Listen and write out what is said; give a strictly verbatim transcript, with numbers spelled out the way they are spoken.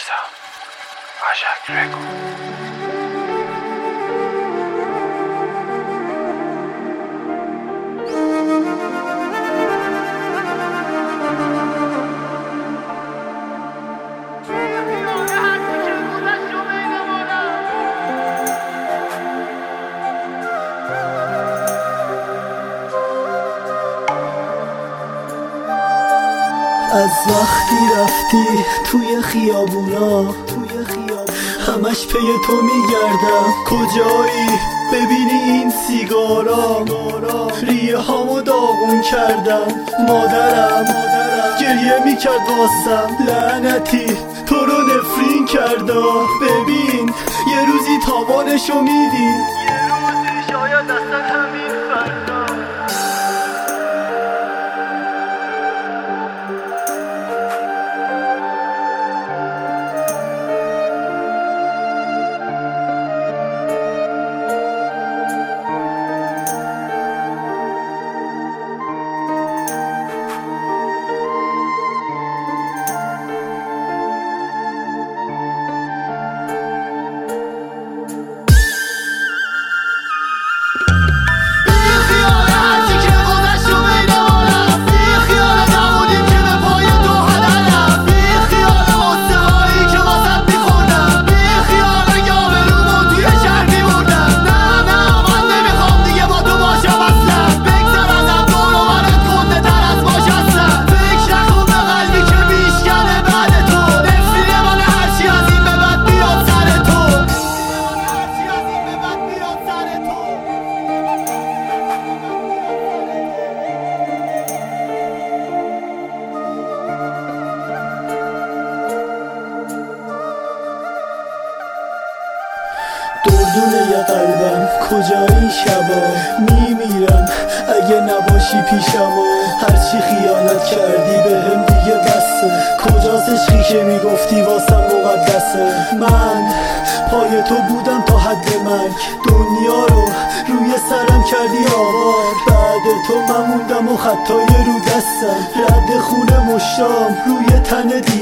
وایسا عجک رگو از وقتی رفتی توی خیابونا توی خیابونا همش پی تو میگردم کجایی ببینی این سیگارا ریه هامو داغون کردم مادرم گریه میکرد واسم لعنتی تو رو نفرین کردا ببین یه روزی تاوانشو میدی یه روزی شاید اصلا همین فردا دردونه یه قلبم کجایی شبا میمیرم اگه نباشی پیشم و هرچی خیانت کردی به هم دیگه بسه کجاست عشقی که میگفتی واسم مقدسه من پای تو بودم تا حد مرگ دنیا رو روی سرم کردی آوار بعد تو من موندم و خطای رو دستم رد خونه مشتام روی تن دی